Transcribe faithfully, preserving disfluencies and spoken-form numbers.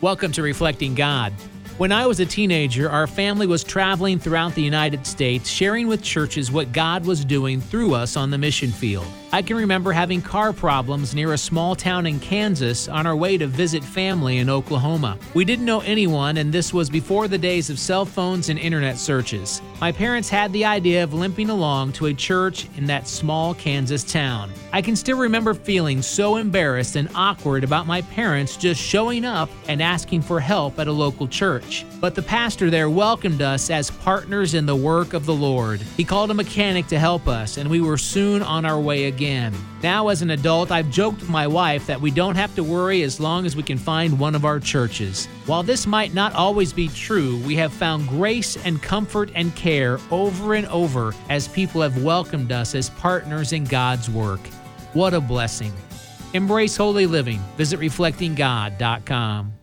Welcome to Reflecting God. When I was a teenager, our family was traveling throughout the United States, sharing with churches what God was doing through us on the mission field. I can remember having car problems near a small town in Kansas on our way to visit family in Oklahoma. We didn't know anyone, and this was before the days of cell phones and internet searches. My parents had the idea of limping along to a church in that small Kansas town. I can still remember feeling so embarrassed and awkward about my parents just showing up and asking for help at a local church. But the pastor there welcomed us as partners in the work of the Lord. He called a mechanic to help us, and we were soon on our way again. Now, as an adult, I've joked with my wife that we don't have to worry as long as we can find one of our churches. While this might not always be true, we have found grace and comfort and care over and over as people have welcomed us as partners in God's work. What a blessing. Embrace holy living. Visit reflecting god dot com.